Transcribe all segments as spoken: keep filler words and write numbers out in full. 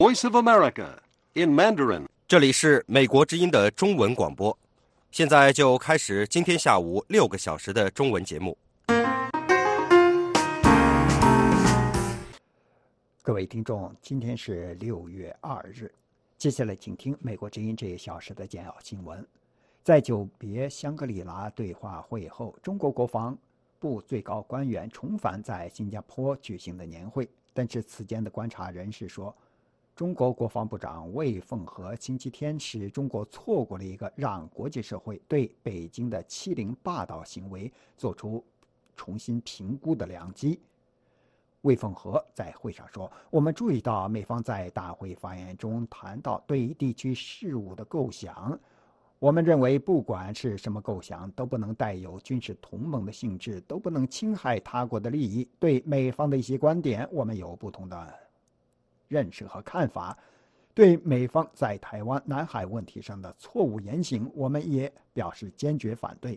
Voice of America in Mandarin。 这里是美国之音的中文广播，现在就开始今天下午六个小时的中文节目。 各位听众，今天是六月二日，接下来请听美国之音这一小时的简要新闻。在久别香格里拉对话会后，中国国防部最高官员重返在新加坡举行的年会，但是此间的观察人士说，中国国防部长魏凤和星期天使中国错过了一个让国际社会对北京的欺凌霸道行为做出重新评估的良机。魏凤和在会上说，我们注意到美方在大会发言中谈到对地区事务的构想，我们认为不管是什么构想都不能带有军事同盟的性质，都不能侵害他国的利益。对美方的一些观点我们有不同的认识和看法，对美方在台湾、南海问题上的错误言行我们也表示坚决反对。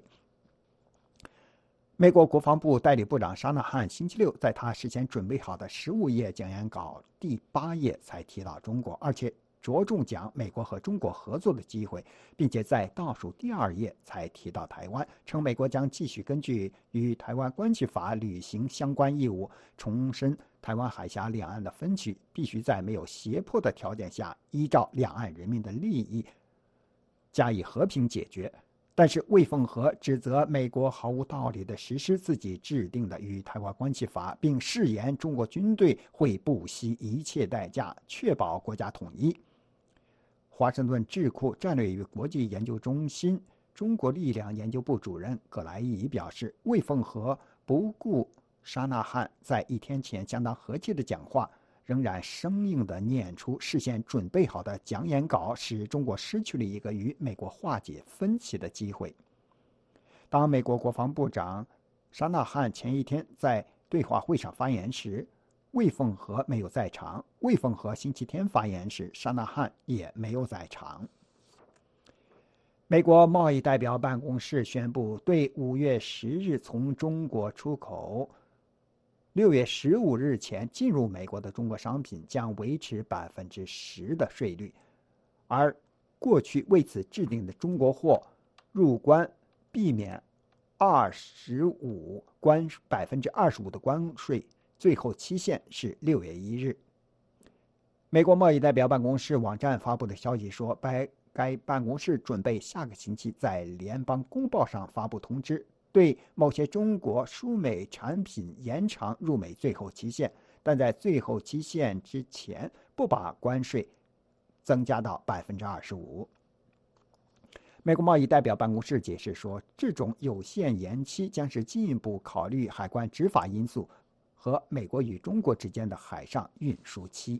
美国国防部代理部长沙纳汉星期六在他事先准备好的十五页讲演稿第八页才提到中国，而且着重讲美国和中国合作的机会，并且在倒数第二页才提到台湾，称美国将继续根据与台湾关系法履行相关义务，重申台湾海峡两岸的分歧必须在没有胁迫的条件下，依照两岸人民的利益加以和平解决。但是魏凤和指责美国毫无道理地实施自己制定的与台湾关系法，并誓言中国军队会不惜一切代价确保国家统一。华盛顿智库战略与国际研究中心中国力量研究部主任葛莱伊表示，魏凤和不顾沙纳汉在一天前相当和气的讲话，仍然生硬地念出事先准备好的讲演稿，使中国失去了一个与美国化解分歧的机会。当美国国防部长沙纳汉前一天在对话会上发言时，魏凤和没有在场；魏凤和星期天发言时，沙纳汉也没有在场。美国贸易代表办公室宣布，对五月十日从中国出口六月十五日前进入美国的中国商品将维持百分之十的税率，而过去为此制定的中国货入关避免二十五关百分之二十五的关税，最后期限是六月一日。美国贸易代表办公室网站发布的消息说，该该办公室准备下个星期在联邦公报上发布通知，对某些中国输美产品延长入美最后期限，但在最后期限之前不把关税增加到百分之二十五。美国贸易代表办公室解释说，这种有限延期将是进一步考虑海关执法因素和美国与中国之间的海上运输期。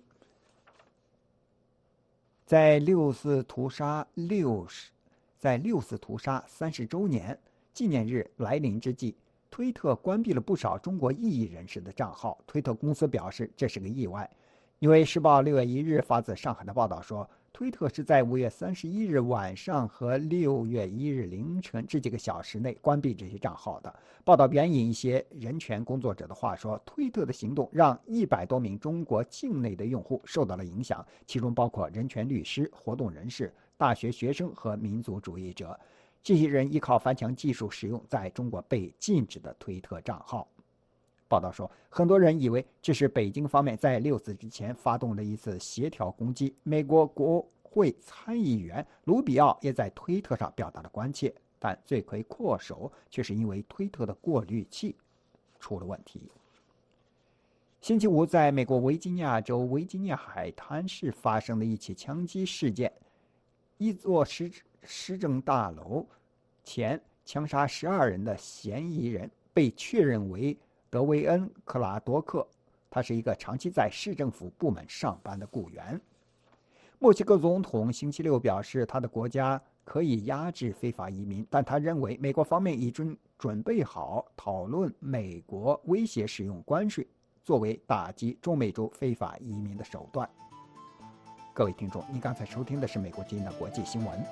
在六四屠杀六十，在六四屠杀三十周年纪念日来临之际，推特关闭了不少中国异议人士的账号。推特公司表示这是个意外。纽约时报六月一日发自上海的报道说，推特是在五月三十一日晚上和六月一日凌晨这几个小时内关闭这些账号的。报道援引一些人权工作者的话说，推特的行动让一百多名中国境内的用户受到了影响，其中包括人权律师、活动人士、大学学生和民族主义者。这些人依靠翻墙技术使用在中国被禁止的推特账号。报道说，很多人以为这是北京方面在六四之前发动了一次协调攻击。美国国会参议员卢比奥也在推特上表达了关切，但罪魁祸首却是因为推特的过滤器出了问题。星期五，在美国维吉尼亚州维吉尼亚海滩市发生的一起枪击事件，一座市市政大楼前枪杀十二人的嫌疑人被确认为德维恩·克拉多克，他是一个长期在市政府部门上班的雇员。墨西哥总统星期六表示，他的国家可以压制非法移民，但他认为美国方面已经准备好讨论美国威胁使用关税作为打击中美洲非法移民的手段。各位听众，您刚才收听的是美国之音的国际新闻。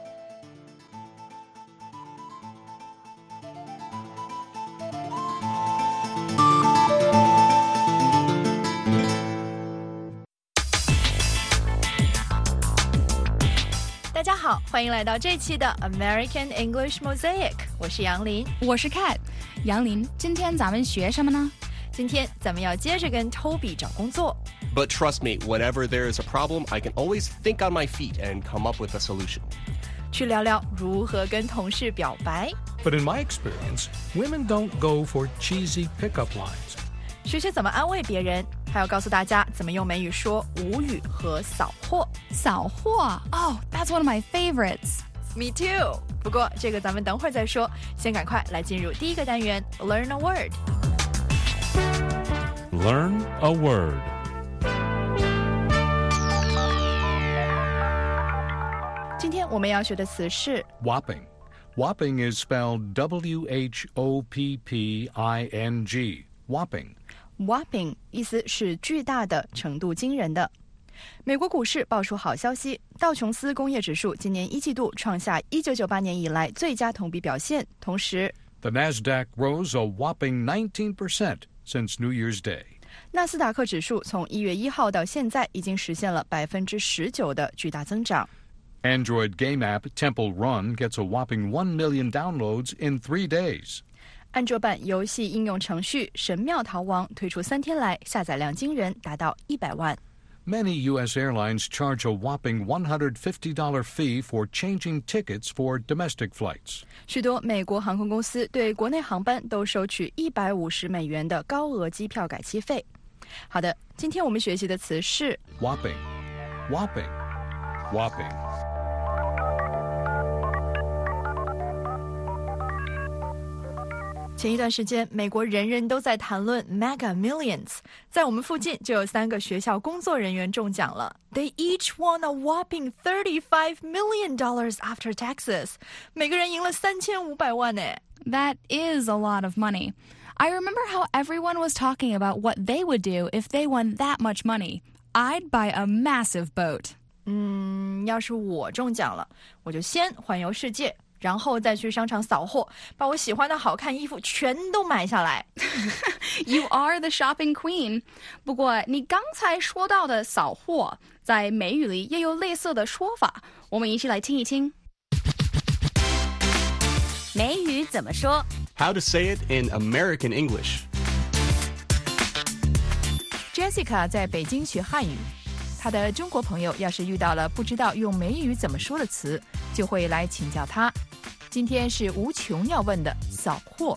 大家好，欢迎来到这期的 American English Mosaic， 我是杨林， 我是 Kat。 杨林，今天咱们学什么呢？ 今天咱们要接着跟 Toby 找工作。 But trust me, whenever there is a problem, I can always think on my feet and come up with a solution. 去聊聊如何跟同事表白。 But in my experience, women don't go for cheesy pickup lines. 学学怎么安慰别人，还要告诉大家怎么用美语说无语和扫货。 扫货 Oh, that's one of my favorites. Me too. 不过这个咱们等会儿再说，先赶快来进入第一个单元 Learn a word. Learn a word. 今天我们要学的词是 Whopping. Whopping is spelled W H O P P I N G. Whopping. Whopping， 意思是巨大的，程度惊人的。美国股市爆出好消息，道琼斯工业指数今年一季度创下一九九八年以来最佳同比表现，同时 The Nasdaq rose a whopping nineteen percent since New Year's Day. 纳斯达克指数从一月一号到现在已经实现了百分之十九的巨大增长。 Android game app Temple Run gets a whopping one million downloads in three days. 安卓版游戏应用程序神庙逃亡推出三天来下载量惊人，达到一百万。 Many U S airlines charge a whopping one hundred fifty dollars fee for changing tickets for domestic flights. 许多美国航空公司对国内航班都收取一百五十美元的高额机票改期费。好的，今天我们学习的词是 Whopping. Whopping. Whopping. 前一段时间，美国人人都在谈论 Mega Millions， 在我们附近就有三个学校工作人员中奖了。They each won a whopping thirty-five million dollars after taxes， 每个人赢了三千五百万呢。 That is a lot of money. I remember how everyone was talking about what they would do if they won that much money. I'd buy a massive boat. 嗯，要是我中奖了，我就先环游世界，然后再去商场扫货，把我喜欢的好看衣服全都买下来。 You are the shopping queen. 不过你刚才说到的扫货，在美语里也有类似的说法，我们一起来听一听。 美语怎么说？ How to say it in American English. Jessica 在北京学汉语，她的中国朋友要是遇到了不知道用美语怎么说的词，就会来请教她。今天是无穷要问的扫货。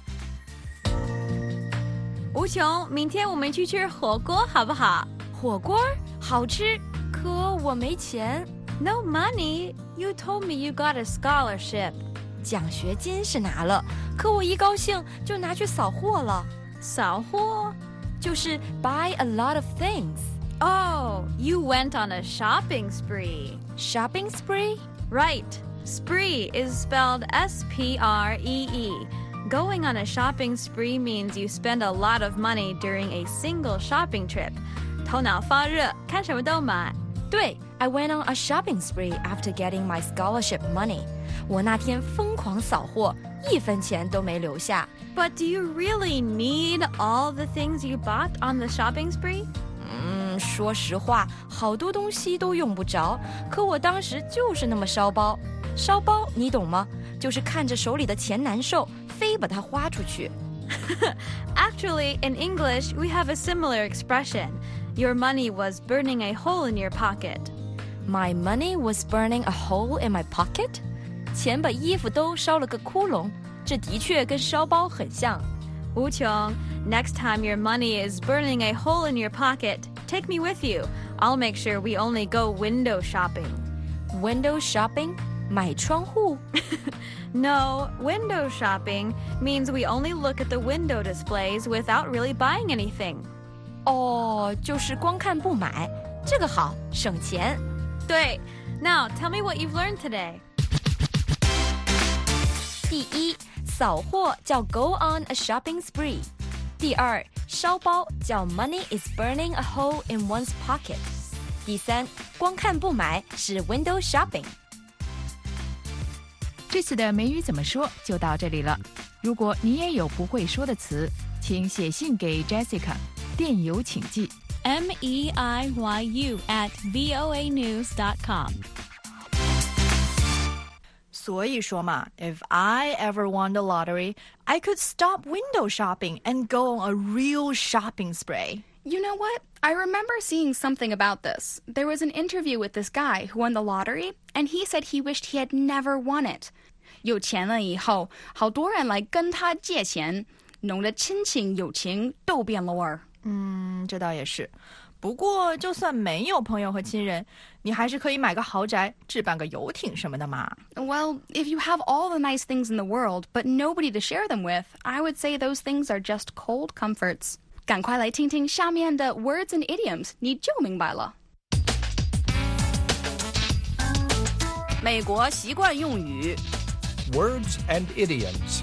无穷，明天我们去吃火锅好不好？火锅好吃，可我没钱。No money. You told me you got a scholarship. 奖学金是拿了，可我一高兴就拿去扫货了。扫货就是 buy a lot of things. Oh, you went on a shopping spree. Shopping spree? Right. Spree is spelled S P R E E. Going on a shopping spree means you spend a lot of money during a single shopping trip. 头脑发热，看什么都买。对 I went on a shopping spree after getting my scholarship money. 我那天疯狂扫货，一分钱都没留下。But do you really need all the things you bought on the shopping spree? 嗯，说实话，好多东西都用不着，可我当时就是那么烧包。烧包你懂吗？就是看着手里的钱难受，非把它花出去。Actually, in English, we have a similar expression. Your money was burning a hole in your pocket. My money was burning a hole in my pocket? 钱把衣服都烧了个窟窿，这的确跟烧包很像。无穷 Next time your money is burning a hole in your pocket, take me with you. I'll make sure we only go window shopping. Window shopping? 买窗户? No, window shopping means we only look at the window displays without really buying anything. 哦，就是光看不买，这个好，省钱。对 Now, tell me what you've learned today. 第一，扫货叫 go on a shopping spree. 第二，烧包叫 money is burning a hole in one's pocket. 第三，光看不买是 window shopping. 这次的美语怎么说就到这里了。如果你也有不会说的词，请写信给 Jessica， 电邮请寄 M E I Y U at voa news dot com。 所以说嘛 ，If I ever won the lottery, I could stop window shopping and go on a real shopping spree. You know what? I remember seeing something about this. There was an interview with this guy who won the lottery, and he said he wished he had never won it. 有钱了以后，好多人来跟他借钱，弄得亲情友情都变了味儿。 嗯，这倒也是。不过，就算没有朋友和亲人，你还是可以买个豪宅，置办个游艇什么的嘛。 Well, if you have all the nice things in the world, but nobody to share them with, I would say those things are just cold comforts. 赶快来听听下面的 words and idioms， 你就明白了。 美国习惯用语 Words and idioms.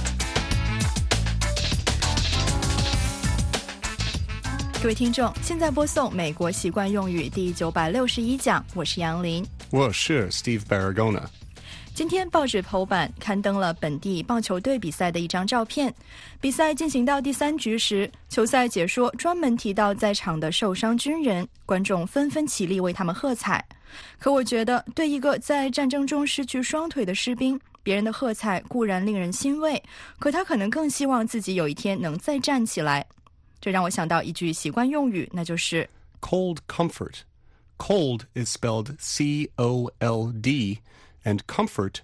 各位听众，现在播送美国习惯用语第九百六十一讲，我是杨林。 我是 Steve Baragona。 今天报纸头版刊登了本地棒球队比赛的一张照片。比赛进行到第三局时，球赛解说专门提到在场的受伤军人，观众纷纷起立为他们喝彩。可我觉得，对一个在战争中失去双腿的士兵，别人的喝彩固然令人欣慰，可他可能更希望自己有一天能再站起来。这让我想到一句习惯用语，那就是 cold comfort. Cold is spelled C O L D, and comfort,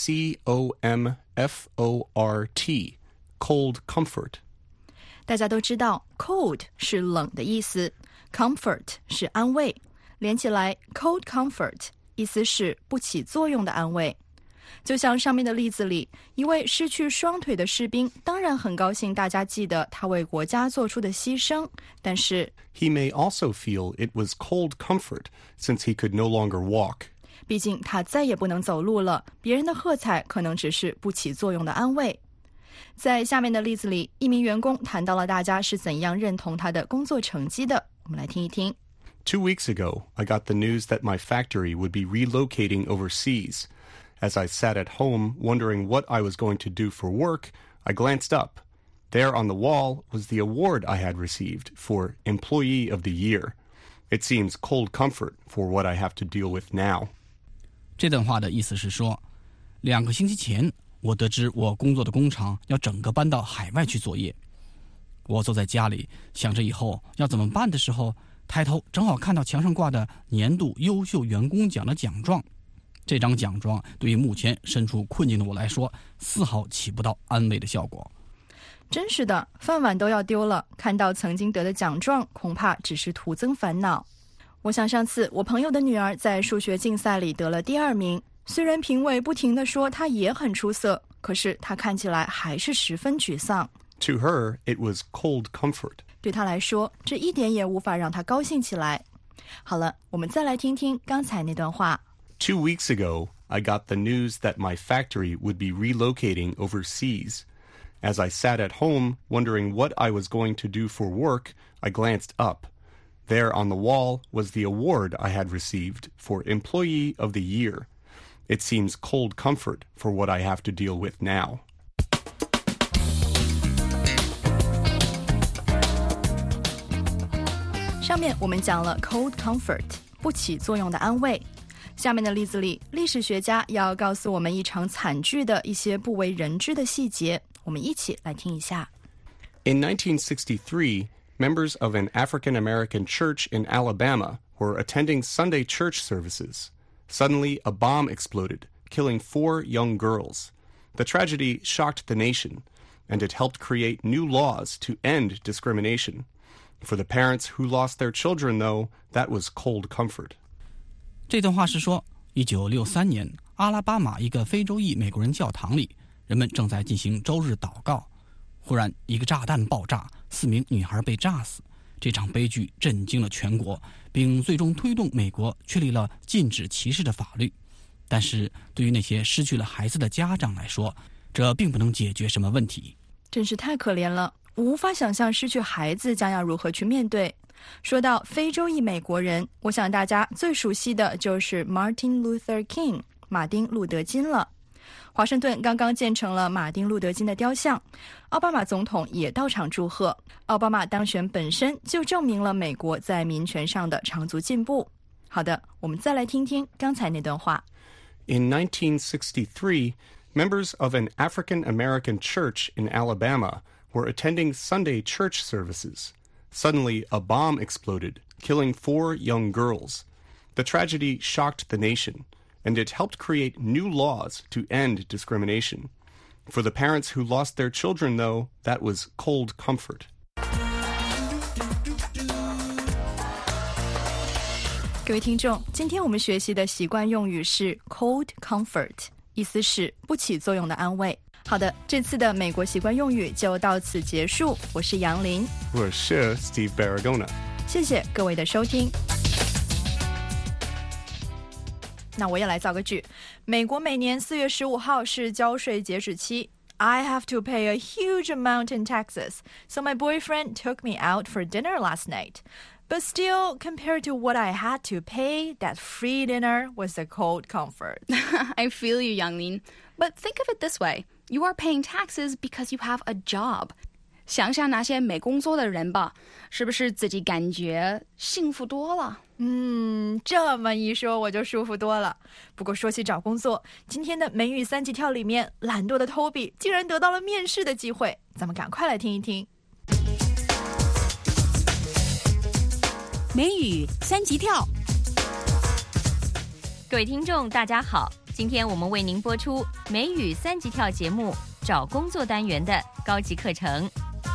C O M F O R T. Cold comfort. 大家都知道 cold 是冷的意思， comfort 是安慰，连起来 cold comfort 意思是不起作用的安慰。就像上面的例子里，一位失去双腿的士兵当然很高兴大家记得他为国家做出的牺牲，但是 He may also feel it was cold comfort since he could no longer walk. 毕竟他再也不能走路了，别人的喝彩可能只是不起作用的安慰。在下面的例子里，一名员工谈到了大家是怎样认同他的工作成绩的，我们来听一听。 Two weeks ago, I got the news that my factory would be relocating overseas. As I sat at home wondering what I was going to do for work, I glanced up. There on the wall was the award I had received for Employee of the Year. It seems cold comfort for what I have to deal with now. 这段话的意思是说，两个星期前，我得知我工作的工厂要整个搬到海外去作业。我坐在家里想着以后要怎么办的时候，抬头正好看到墙上挂的年度优秀员工奖的奖状。这张奖状对于目前身处困境的我来说，丝毫起不到安慰的效果。 真是的，饭碗都要丢了，看到曾经得的奖状，恐怕只是徒增烦恼。我想上次我朋友的女儿在数学竞赛里得了第二名，虽然评委不停地说她也很出色，可是她看起来还是十分沮丧。 To her, it was cold comfort. 对她来说，这一点也无法让她高兴起来。好了，我们再来听听刚才那段话。 Two weeks ago, I got the news that my factory would be relocating overseas. As I sat at home wondering what I was going to do for work, I glanced up. There on the wall was the award I had received for Employee of the Year. It seems cold comfort for what I have to deal with now. 上面我们讲了 cold comfort 不起作用的安慰。下面的例子里，历史学家要告诉我们一场惨剧的一些不为人知的细节，我们一起来听一下。 In nineteen sixty-three, members of an African-American church in Alabama were attending Sunday church services. Suddenly, a bomb exploded, killing four young girls. The tragedy shocked the nation, and it helped create new laws to end discrimination. For the parents who lost their children, though, that was cold comfort. 这段话是说，一九六三年，阿拉巴马一个非洲裔美国人教堂里，人们正在进行周日祷告。忽然，一个炸弹爆炸，四名女孩被炸死。这场悲剧震惊了全国，并最终推动美国确立了禁止歧视的法律。但是，对于那些失去了孩子的家长来说，这并不能解决什么问题。 真是太可怜了，我无法想象失去孩子将要如何去面对。说到非洲裔美国人，我想大家最熟悉的就是 Martin Luther King 马丁路德金了。华盛顿刚刚建成了马丁路德金的雕像，奥巴马总统也到场祝贺。奥巴马当选本身就证明了美国在民权上的长足进步。好的，我们再来听听刚才那段话。 In nineteen sixty-three, members of an African American church in Alabama were attending Sunday church services. Suddenly, a bomb exploded, killing four young girls. The tragedy shocked the nation, and it helped create new laws to end discrimination. For the parents who lost their children, though, that was cold comfort. 各位听众，今天我们学习的习惯用语是 cold comfort， 意思是不起作用的安慰。好的，这次的美国习惯用语就到此结束。我是杨林， 我是 Steve Baragona。 谢谢各位的收听。那我也来造个句。美国每年四月十五号是交税截止期。I have to pay a huge amount in taxes, so my boyfriend took me out for dinner last night. But still, compared to what I had to pay, that free dinner was a cold comfort. I feel you, Yanglin. But think of it this way. You are paying taxes because you have a job. 想想那些没工作的人吧，是不是自己感觉幸福多了？ 嗯，这么一说我就舒服多了。不过说起找工作，今天的美语三级跳里面，懒惰的 Toby 竟然得到了面试的机会，咱们赶快来听一听。 美语三级跳， 各位听众大家好，今天我们为您播出美语三级跳节目找工作单元的高级课程。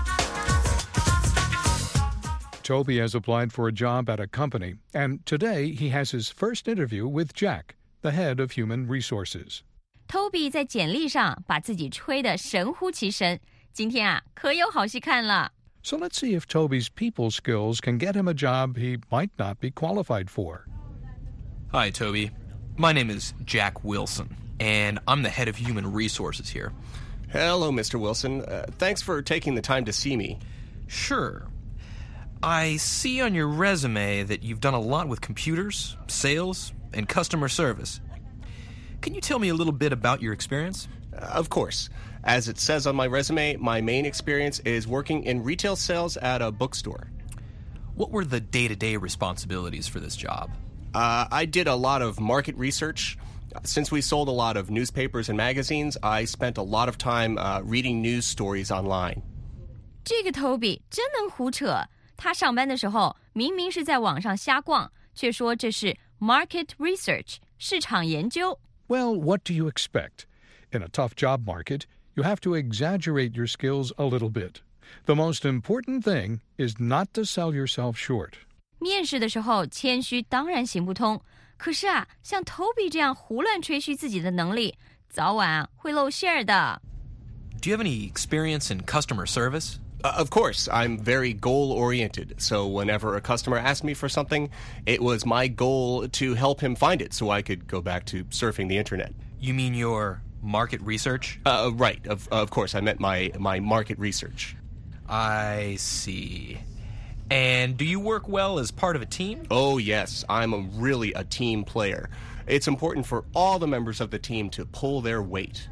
Toby has applied for a job at a company, and today he has his first interview with Jack, the head of human resources. Toby 在简历上把自己吹得神乎其神，今天啊，可有好戏看了。 So let's see if Toby's people skills can get him a job he might not be qualified for. Hi, Toby. My name is Jack Wilson, and I'm the head of human resources here. Hello, Mister Wilson. Uh, thanks for taking the time to see me. Sure. I see on your resume that you've done a lot with computers, sales, and customer service. Can you tell me a little bit about your experience? Uh, of course. As it says on my resume, my main experience is working in retail sales at a bookstore. What were the day-to-day responsibilities for this job? Uh, I did a lot of market research. Since we sold a lot of newspapers and magazines, I spent a lot of time uh, reading news stories online. 这个 Toby 真能胡扯。他上班的时候明明是在网上瞎逛，却说这是 market research 市场研究。 Well, what do you expect? In a tough job market, you have to exaggerate your skills a little bit. The most important thing is not to sell yourself short. 面试的时候谦虚当然行不通，可是啊，像 Toby 这样胡乱吹嘘自己的能力，早晚啊会露馅儿的。 Do you have any experience in customer service? Uh, of course, I'm very goal-oriented, so whenever a customer asked me for something, it was my goal to help him find it so I could go back to surfing the internet. You mean your market research? Uh, right, of, of course, I meant my, my market research. I see. And do you work well as part of a team? Oh, yes, I'm a, really a team player. It's important for all the members of the team to pull their weight.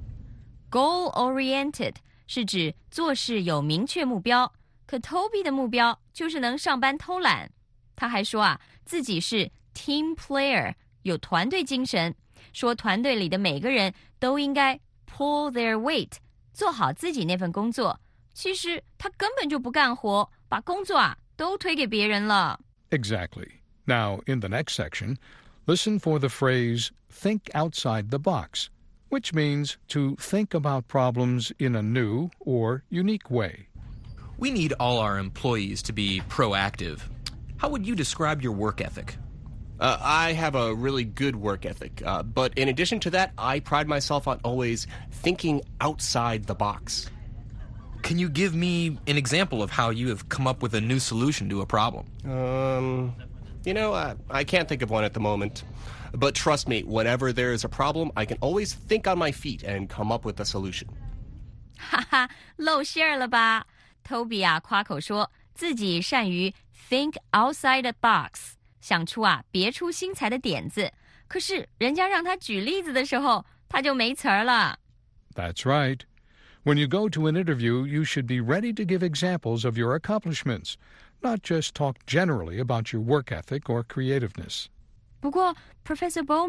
Goal-oriented是指做事有明确目标，可 Toby 的目标就是能上班偷懒。他还说啊，自己是 team player， 有团队精神，说团队里的每个人都应该 pull their weight， 做好自己那份工作。其实他根本就不干活，把工作啊都推给别人了。 Exactly. Now, in the next section, listen for the phrase, think outside the box, which means to think about problems in a new or unique way. We need all our employees to be proactive. How would you describe your work ethic? Uh, I have a really good work ethic, uh, but in addition to that, I pride myself on always thinking outside the box. Can you give me an example of how you have come up with a new solution to a problem? Um, you know, I, I can't think of one at the moment. But trust me, whenever there is a problem, I can always think on my feet and come up with a solution. 哈哈，露馅儿了吧 ？Toby 啊，夸口说自己善于 think outside the box， 想出啊别出心裁的点子。可是人家让他举例子的时候，他就没词儿了。 That's right. When you go to an interview, you should be ready to give examples of your accomplishments, not just talk generally about your work ethic or creativeness. 不过 Professor Bowman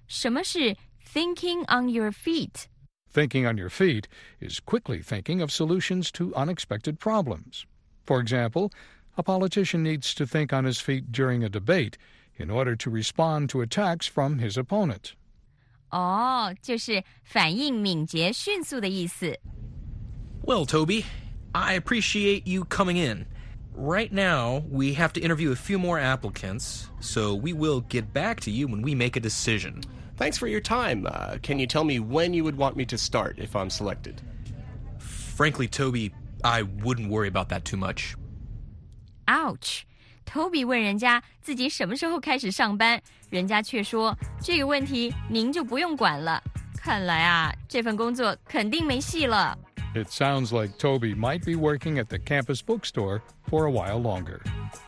什么是 thinking on your feet? Thinking on your feet is quickly thinking of solutions to unexpected problems. For example, a politician needs to think on his feet during a debate in order to respond to attacks from his opponent. 哦，就是反应敏捷迅速的意思。 Well, Toby, I appreciate you coming in. Right now, we have to interview a few more applicants, so we will get back to you when we make a decision. Thanks for your time. Uh, can you tell me when you would want me to start if I'm selected? Frankly, Toby, I wouldn't worry about that too much. Ouch! Toby 问人家自己什么时候开始上班，人家却说这个问题您就不用管了。看来啊，这份工作肯定没戏了。 It sounds like Toby might be working at the campus bookstore for a while longer.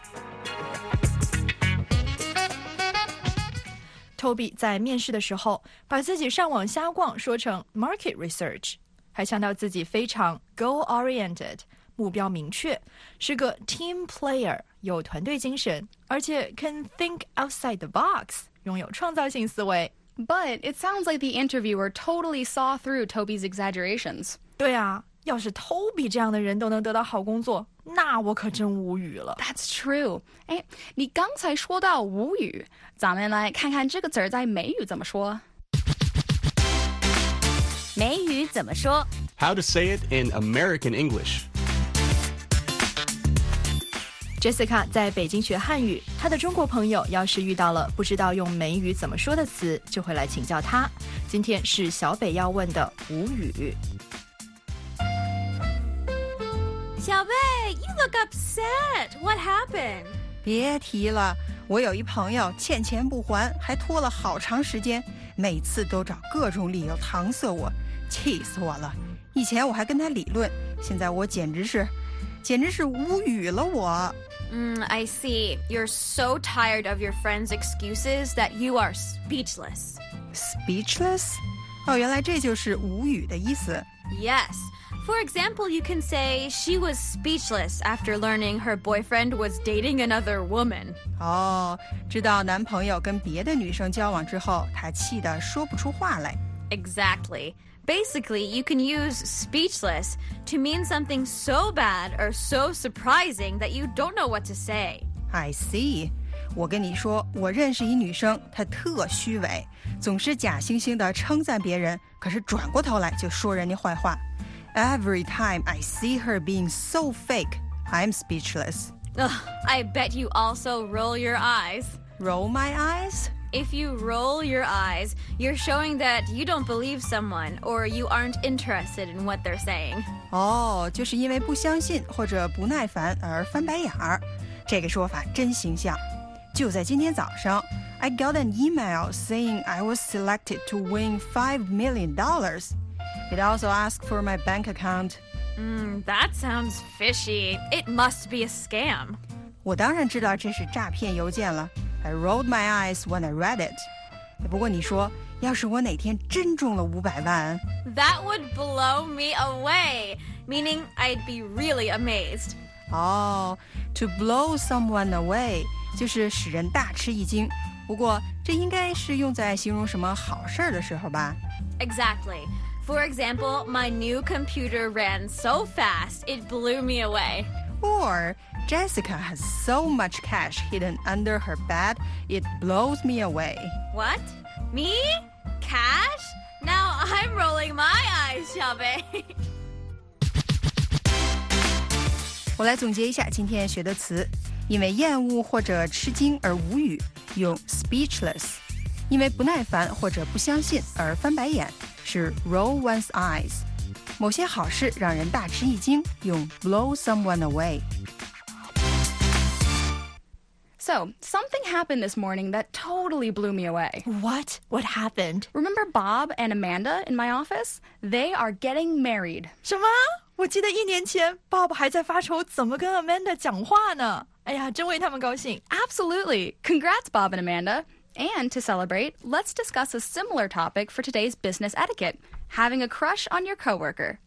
Toby 在面试的时候，把自己上网瞎逛说成 market research， 还强调自己非常 goal-oriented， 目标明确，是个 team player， 有团队精神，而且 can think outside the box， 拥有创造性思维。 But it sounds like the interviewer totally saw through Toby's exaggerations. 对啊，要是 Toby 这样的人都能得到好工作，那我可真无语了。 That's true. 哎，你刚才说到无语，咱们来看看这个词儿在美语怎么说。 美语怎么说 How to say it in American English. Jessica 在北京学汉语，她的中国朋友要是遇到了不知道用美语怎么说的词，就会来请教她。今天是小北要问的无语。 小贝 you look upset. What happened? 别提了，我有一朋友欠钱不还，还拖了好长时间，每次都找各种理由搪塞我，气死我了。以前我还跟他理论，现在我简直是简直是无语了我。 Mm, I see. You're so tired of your friend's excuses that you are speechless. Speechless? 哦，原来这就是无语的意思。 Yes. For example, you can say she was speechless after learning her boyfriend was dating another woman. 哦，知道男朋友跟别的女生交往之后，她气得说不出话来。 Exactly. Basically, you can use speechless to mean something so bad or so surprising that you don't know what to say. I see. 我跟你说，我认识一女生，她特虚伪，总是假惺惺地称赞别人，可是转过头来就说人家坏话。Every time I see her being so fake, I'm speechless. Ugh, I bet you also roll your eyes. Roll my eyes? If you roll your eyes, you're showing that you don't believe someone or you aren't interested in what they're saying. 哦，就是因为不相信或者不耐烦而翻白眼儿。这个说法真形象。就在今天早上 I got an email saying I was selected to win five million dollars. It also asked for my bank account. Mm, that sounds fishy. It must be a scam. 我当然知道这是诈骗邮件了。I rolled my eyes when I read it. 不过你说，要是我哪天真中了五百万 That would blow me away, meaning I'd be really amazed. 哦 to blow someone away 就是使人大吃一惊。不过这应该是用在形容什么好事儿的时候吧 Exactly. For example, my new computer ran so fast, it blew me away. Or Jessica has so much cash hidden under her bed, it blows me away. What? Me? Cash? Now I'm rolling my eyes, 小贝。 我来总结一下今天学的词。因为厌恶或者吃惊而无语，用 speechless； 因为不耐烦或者不相信而翻白眼，是 roll one's eyes； 某些好事让人大吃一惊，用 blow someone away。 So, something happened this morning that totally blew me away. What? What happened? Remember Bob and Amanda in my office? They are getting married. 什么？我记得一年前 Bob 还在发愁怎么跟 Amanda 讲话呢。哎呀，真为他们高兴。 Absolutely. Congrats, Bob and Amanda. And to celebrate, let's discuss a similar topic for today's business etiquette, having a crush on your coworker.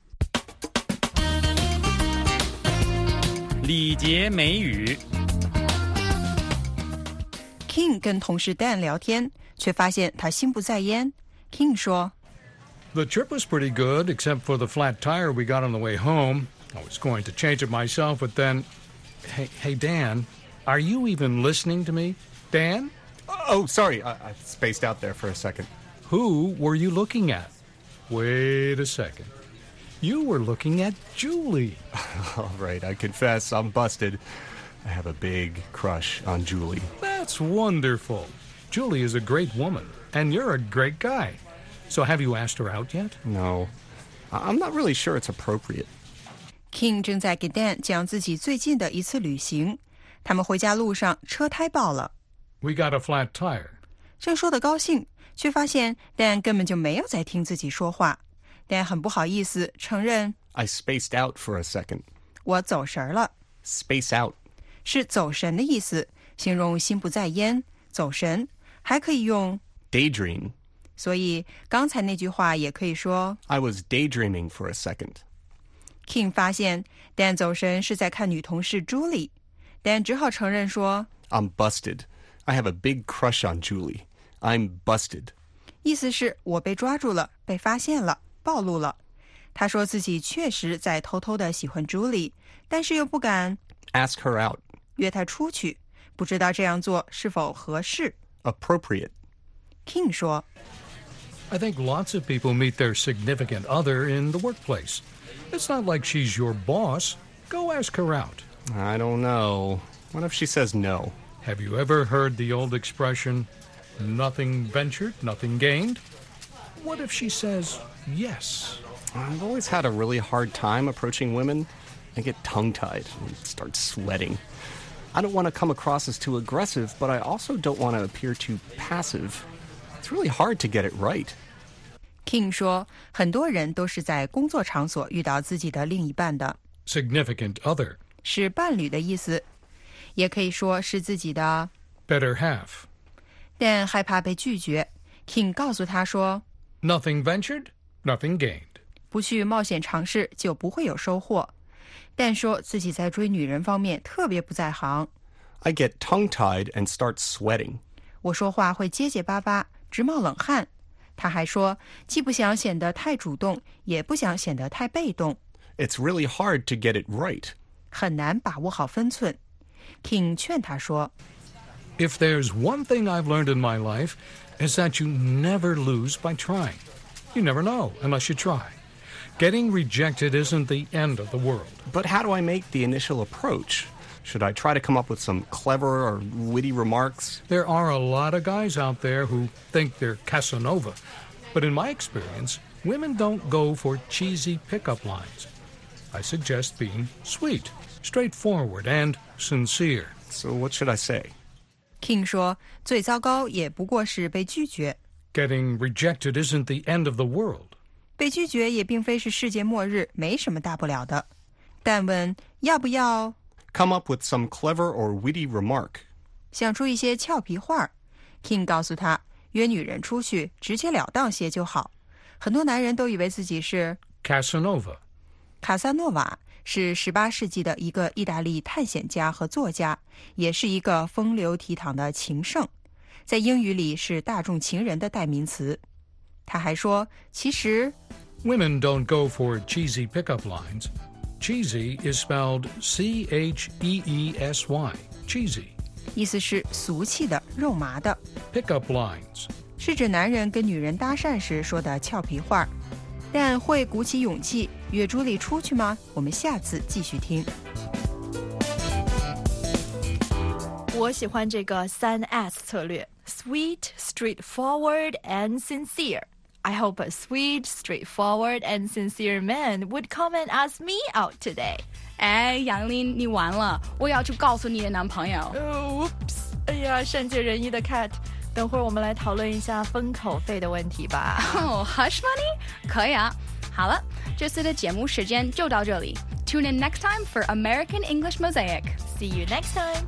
礼节美语。 King 跟同事 Dan 聊天， 却发现他心不在焉。King 说 The trip was pretty good, except for the flat tire we got on the way home. I was going to change it myself, but then... Hey, hey, Dan, are you even listening to me? Dan? Oh, sorry, I, I spaced out there for a second. Who were you looking at? Wait a second. You were looking at Julie. All right, I confess, I'm busted. I have a big crush on Julie. That's wonderful. Julie is a great woman, and you're a great guy. So have you asked her out yet? No. I'm not really sure it's appropriate. King 正在给 Dan 讲自己最近的一次旅行。他们回家路上车胎爆了。 We got a flat tire. 正说得高兴，却发现 Dan 根本就没有在听自己说话。Dan 很不好意思承认 I spaced out for a second. 我走神了。 Space out. 是走神的意思，形容心不在焉、走神，还可以用 daydream. 所以刚才那句话也可以说 I was daydreaming for a second. King 发现 Dan 走神是在看女同事 Julie， Dan 只好承认说 I'm busted. I have a big crush on Julie. I'm busted. 意思是我被抓住了，被发现了，暴露了。他说自己确实在偷偷的喜欢 Julie， 但是又不敢 ask her out. 约她出去，不知道这样做是否合适。 Appropriate. King 说 I think lots of people meet their significant other in the workplace. It's not like she's your boss. Go ask her out. I don't know. What if she says no? Have you ever heard the old expression, nothing ventured, nothing gained? What if she says yes? I've always had a really hard time approaching women. I get tongue-tied and start sweating. I don't want to come across as too aggressive, but I also don't want to appear too passive. It's really hard to get it right. King 说很多人都是在工作场所遇到自己的另一半的。 Significant other. 是伴侣的意思，也可以说是自己的 better half. 但害怕被拒绝 King 告诉他说 Nothing ventured, nothing gained. 不去冒险尝试就不会有收获。但说自己在追女人方面特别不在行。 I get tongue-tied and start sweating. 我说话会结结巴巴，直冒冷汗。他还说既不想显得太主动，也不想显得太被动。 It's really hard to get it right. 很难把握好分寸。 King 劝他说 If there's one thing I've learned in my life, is that you never lose by trying. You never know unless you try. Getting rejected isn't the end of the world. But how do I make the initial approach? Should I try to come up with some clever or witty remarks? There are a lot of guys out there who think they're Casanova. But in my experience, women don't go for cheesy pickup lines. I suggest being sweet, straightforward, and sincere. So what should I say? King 说最糟糕也不过是被拒绝。 Getting rejected isn't the end of the world. 被拒绝也并非是世界末日，没什么大不了的。但问要不要 come up with some clever or witty remark. 想出一些俏皮话 King 告诉他约女人出去直截了当些就好。很多男人都以为自己是 Casanova. 卡萨诺瓦是十八世纪的一个意大利探险家和作家，也是一个风流倜傥的情圣，在英语里是大众情人的代名词。他还说其实 Women don't go for cheesy pickup lines. Cheesy is spelled C H E E S Y. Cheesy. 意思是俗气的、肉麻的。 Pickup lines. 是指男人跟女人搭讪时说的俏皮话。但会鼓起勇气约朱莉出去吗？我们下次继续听。 我喜欢这个三 S 策略 ：sweet, straightforward, and sincere. I hope a sweet, straightforward, and sincere man would come and ask me out today. 哎，杨林，你完了！我要去告诉你的男朋友。 哦 ，Oops！ 哎呀，善解人意的 Cat。等会儿我们来讨论一下封口费的问题吧。 哦 ，Hush money， 可以啊。好了，这次的节目时间就到这里。Tune in next time for American English Mosaic. See you next time.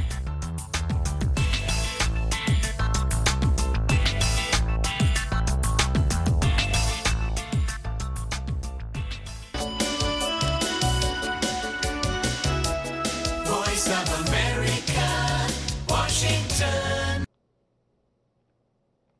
Voice of America, Washington.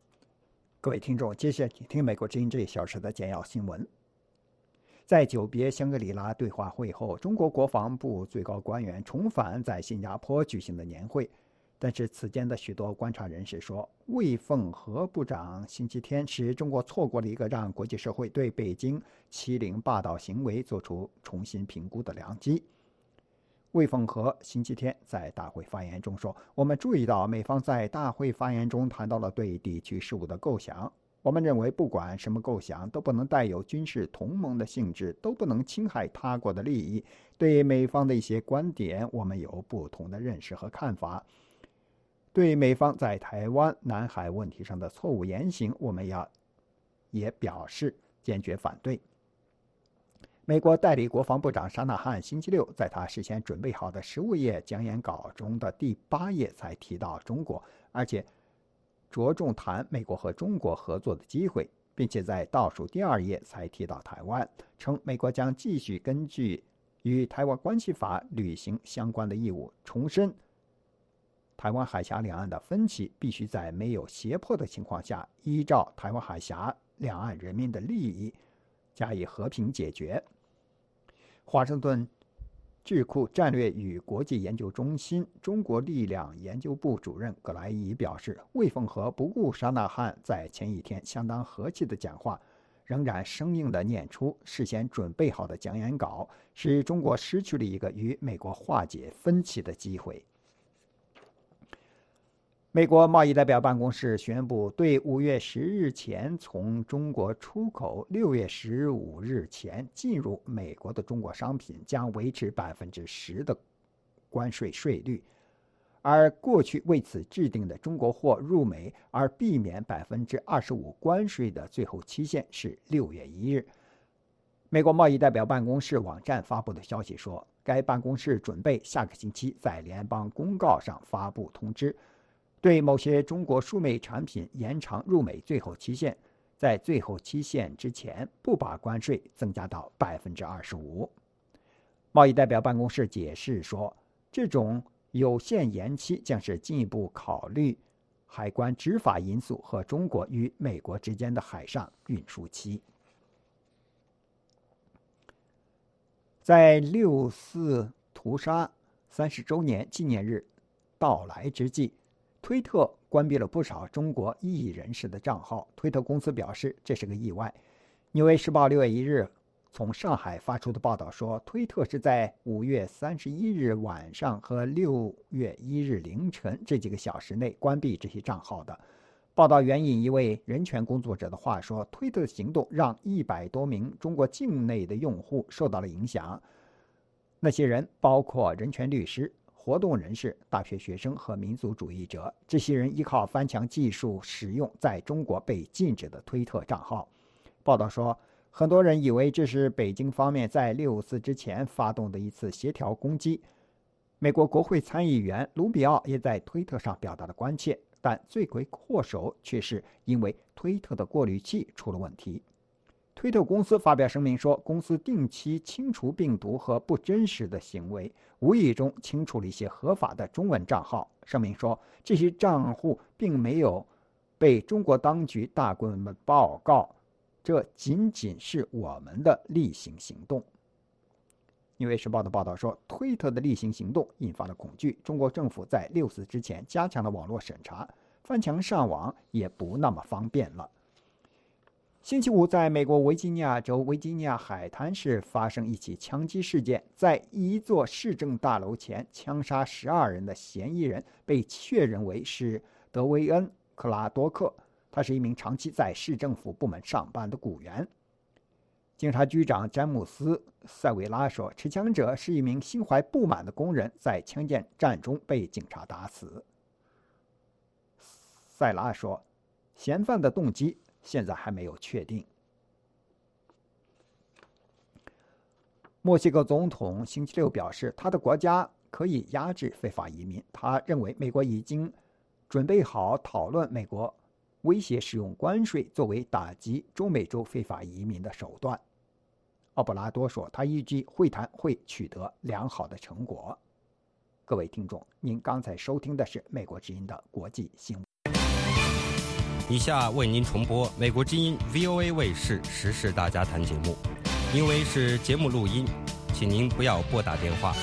各位听众，接下来听美国之音这一小时的简要新闻。在久别香格里拉对话会后，中国国防部最高官员重返在新加坡举行的年会，但是此间的许多观察人士说，魏凤和部长星期天使中国错过了一个让国际社会对北京欺凌霸道行为做出重新评估的良机。魏凤和星期天在大会发言中说，我们注意到美方在大会发言中谈到了对地区事务的构想，我们认为不管什么构想都不能带有军事同盟的性质，都不能侵害他国的利益。对美方的一些观点我们有不同的认识和看法，对美方在台湾南海问题上的错误言行我们要也表示坚决反对。美国代理国防部长沙纳汉星期六在他事先准备好的十五页讲演稿中的第八页才提到中国，而且着重谈美国和中国合作的机会，并且在倒数第二页才提到台湾，称美国将继续根据与台湾关系法履行相关的义务，重申台湾海峡两岸的分歧必须在没有胁迫的情况下，依照台湾海峡两岸人民的利益加以和平解决。华盛顿智库战略与国际研究中心中国力量研究部主任葛莱伊表示，魏凤和不顾沙纳汉在前一天相当和气的讲话，仍然生硬地念出事先准备好的讲演稿，使中国失去了一个与美国化解分歧的机会。美国贸易代表办公室宣布，对五月十日前从中国出口六月十五日前进入美国的中国商品将维持百分之十的关税税率，而过去为此制定的中国货入美而避免百分之二十五关税的最后期限是六月一日。美国贸易代表办公室网站发布的消息说，该办公室准备下个星期在联邦公告上发布通知，对某些中国输美产品延长入美最后期限，在最后期限之前不把关税增加到百分之二十五。贸易代表办公室解释说，这种有限延期将是进一步考虑海关执法因素和中国与美国之间的海上运输期。在六四屠杀三十周年纪念日到来之际，推特关闭了不少中国异议人士的账号。推特公司表示这是个意外。纽约时报六月一日从上海发出的报道说，推特是在五月三十一日晚上和六月一日凌晨这几个小时内关闭这些账号的。报道援引一位人权工作者的话说，推特的行动让一百多名中国境内的用户受到了影响，那些人包括人权律师、活动人士、大学学生和民族主义者。这些人依靠翻墙技术使用在中国被禁止的推特账号。报道说，很多人以为这是北京方面在六四之前发动的一次协调攻击。美国国会参议员卢比奥也在推特上表达了关切，但罪魁祸首却是因为推特的过滤器出了问题。推特公司发表声明说，公司定期清除病毒和不真实的行为，无意中清除了一些合法的中文账号。声明说，这些账户并没有被中国当局大规模报告，这仅仅是我们的例行行动。纽约时报的报道说，推特的例行行动引发了恐惧，中国政府在六四之前加强了网络审查，翻墙上网也不那么方便了。星期五，在美国维吉尼亚州维吉尼亚海滩市发生一起枪击事件，在一座市政大楼前枪杀十二人的嫌疑人被确认为是德维恩·克拉多克，他是一名长期在市政府部门上班的雇员。警察局长詹姆斯·塞维拉说，持枪者是一名心怀不满的工人，在枪战中被警察打死。塞拉说，嫌犯的动机现在还没有确定。墨西哥总统星期六表示，他的国家可以压制非法移民。他认为美国已经准备好讨论美国威胁使用关税作为打击中美洲非法移民的手段。奥布拉多说，他预计会谈会取得良好的成果。各位听众，您刚才收听的是美国之音的国际新闻。 以下为您重播美国之音 V O A 卫视时事大家谈节目，因为是节目录音，请您不要拨打电话。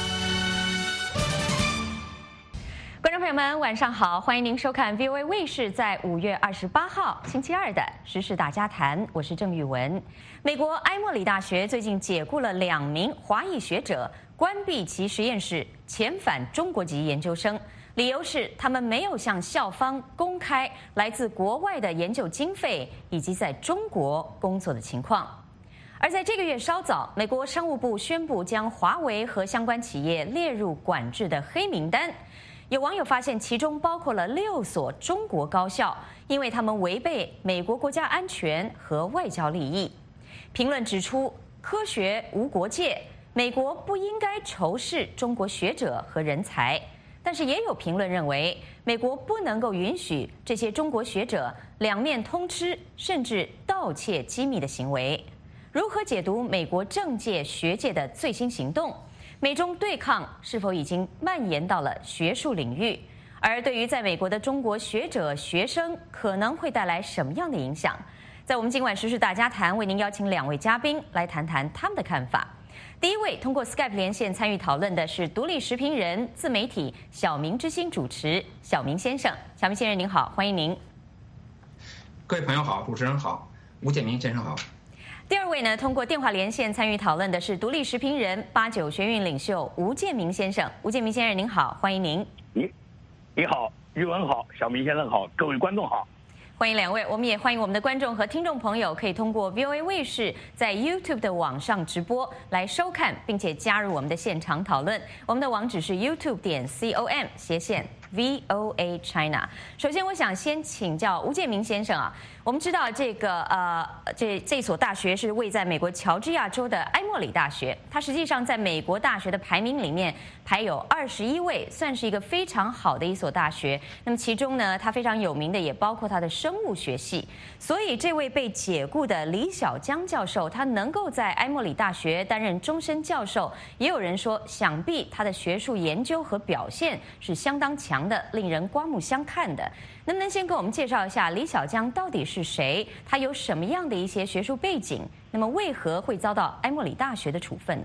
观众朋友们，晚上好，欢迎您收看 V O A 卫视在五月二十八号星期二的时事大家谈，我是郑玉文。美国埃默里大学最近解雇了两名华裔学者，关闭其实验室，遣返中国籍研究生。理由是他们没有向校方公开来自国外的研究经费以及在中国工作的情况。而在这个月稍早，美国商务部宣布将华为和相关企业列入管制的黑名单。有网友发现其中包括了六所中国高校，因为他们违背美国国家安全和外交利益。评论指出，科学无国界，美国不应该仇视中国学者和人才。但是也有评论认为，美国不能够允许这些中国学者两面通吃，甚至盗窃机密的行为。如何解读美国政界、学界的最新行动？美中对抗是否已经蔓延到了学术领域？而对于在美国的中国学者、学生，可能会带来什么样的影响？在我们今晚时事大家谈，为您邀请两位嘉宾来谈谈他们的看法。第一位通过 Skype 连线参与讨论的是独立时评人、自媒体小明之星主持小明先生。小明先生您好，欢迎您。 各位朋友好，主持人好，吴建明先生好。 第二位呢，通过电话连线参与讨论的是独立时评人、八九学运领袖吴建明先生。吴建明先生您好，欢迎您。 你你好，玉文好，小明先生好，各位观众好。 欢迎两位，我们也欢迎我们的观众和听众朋友可以通过 V O A 卫视在 YouTube 的网上直播来收看，并且加入我们的现场讨论。我们的网址是 YouTube 点 com 斜线 V O A China。首先，我想先请教吴建明先生啊，我们知道这个呃这这所大学是位在美国乔治亚州的埃默里大学，它实际上在美国大学的排名里面排有二十一位，算是一个非常好的一所大学。那么其中呢，它非常有名的也包括它的生物学系。所以这位被解雇的李小江教授，他能够在埃默里大学担任终身教授，也有人说，想必他的学术研究和表现是相当强的，令人刮目相看的。能不能先给我们介绍一下李小江到底是谁？他有什么样的一些学术背景？那么为何会遭到埃默里大学的处分呢？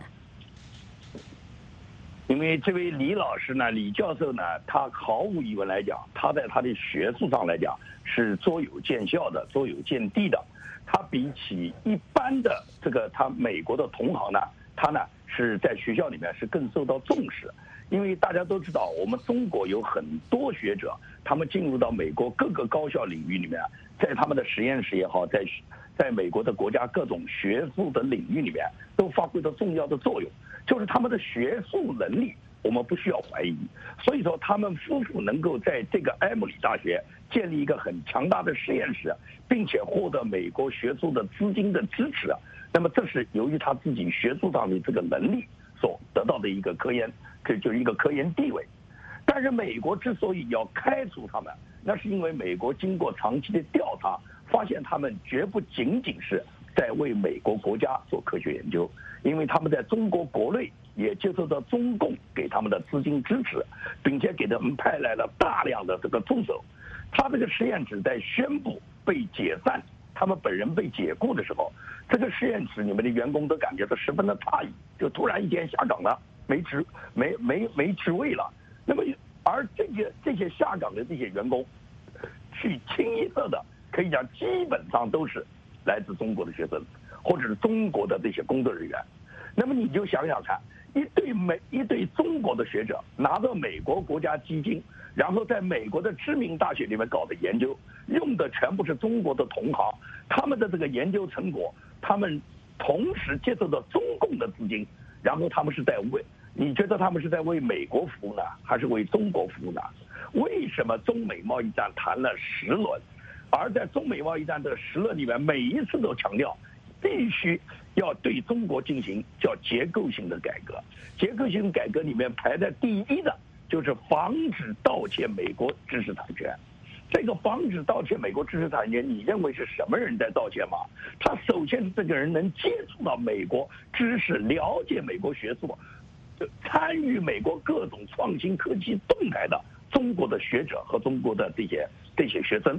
因为这位李老师呢，李教授呢，他毫无疑问来讲，他在他的学术上来讲是卓有见效的，卓有见地的。他比起一般的这个他美国的同行呢，他呢是在学校里面是更受到重视。因为大家都知道，我们中国有很多学者，他们进入到美国各个高校领域里面，在他们的实验室也好，在在美国的国家各种学术的领域里面，都发挥着重要的作用。就是他们的学术能力，我们不需要怀疑。所以说，他们夫妇能够在这个埃默里大学建立一个很强大的实验室，并且获得美国学术的资金的支持，那么这是由于他自己学术上的这个能力所得到的一个科研，这就是一个科研地位。但是美国之所以要开除他们，那是因为美国经过长期的调查，发现他们绝不仅仅是在为美国国家做科学研究，因为他们在中国国内也接受到中共给他们的资金支持，并且给他们派来了大量的这个助手。他这个实验室在宣布被解散，他们本人被解雇的时候，这个实验室里面的员工都感觉到十分的诧异，就突然一天下岗了，没职没没没职位了。那么而这些这些下岗的这些员工，去清一色的可以讲基本上都是来自中国的学生，或者是中国的这些工作人员。那么你就想想看，一对美一对中国的学者拿着美国国家基金，然后在美国的知名大学里面搞的研究，用的全部是中国的同行，他们的这个研究成果，他们同时接受到中共的资金，然后他们是在为，你觉得他们是在为美国服务呢，还是为中国服务呢？为什么中美贸易战谈了十轮，而在中美贸易战的十轮里面，每一次都强调必须要对中国进行叫结构性的改革。结构性改革里面排在第一的就是防止盗窃美国知识产权。这个防止盗窃美国知识产权，你认为是什么人在盗窃吗？他首先这个人能接触到美国知识，了解美国学术，参与美国各种创新科技动态的中国的学者和中国的这些这些学生。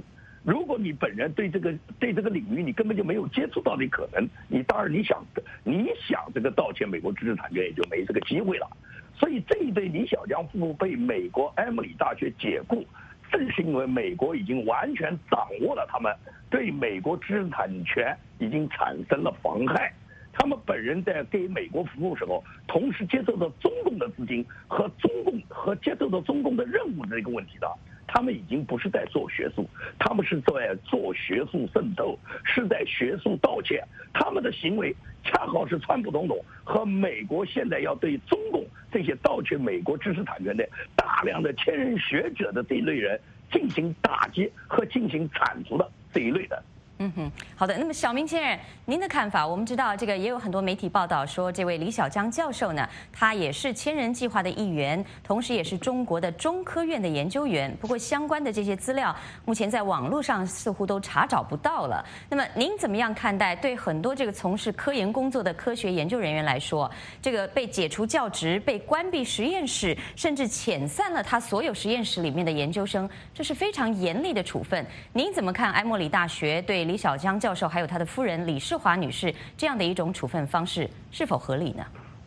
如果你本人对这个对这个领域你根本就没有接触到的可能，你当然你想你想这个盗窃美国知识产权也就没这个机会了。所以这一对李小江夫妇被美国埃默里大学解雇，正是因为美国已经完全掌握了他们对美国知识产权已经产生了妨害。他们本人在给美国服务时候，同时接受着中共的资金和中共和接受着中共的任务的一个问题的。他们已经不是在做学术，他们是在做学术渗透，是在学术盗窃。他们的行为恰好是川普总统和美国现在要对中共这些盗窃美国知识产权的大量的前人学者的这一类人进行打击和进行铲除的这一类的。 嗯哼，好的。那么小明先生，您的看法？我们知道这个也有很多媒体报道说，这位李小江教授呢，他也是千人计划的一员，同时也是中国的中科院的研究员。不过相关的这些资料，目前在网络上似乎都查找不到了。那么您怎么样看待？对很多这个从事科研工作的科学研究人员来说，这个被解除教职、被关闭实验室，甚至遣散了他所有实验室里面的研究生，这是非常严厉的处分。您怎么看埃默里大学对李小江教授还有他的夫人李世华女士这样的一种处分方式是否合理呢？